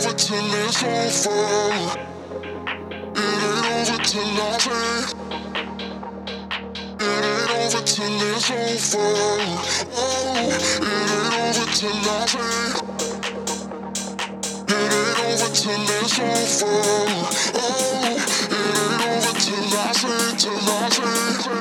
over till it's over. It ain't over till I say. It ain't over till it's over. Oh, it ain't over till I say. It ain't over till it's over. Oh, it ain't over till I say, till I say.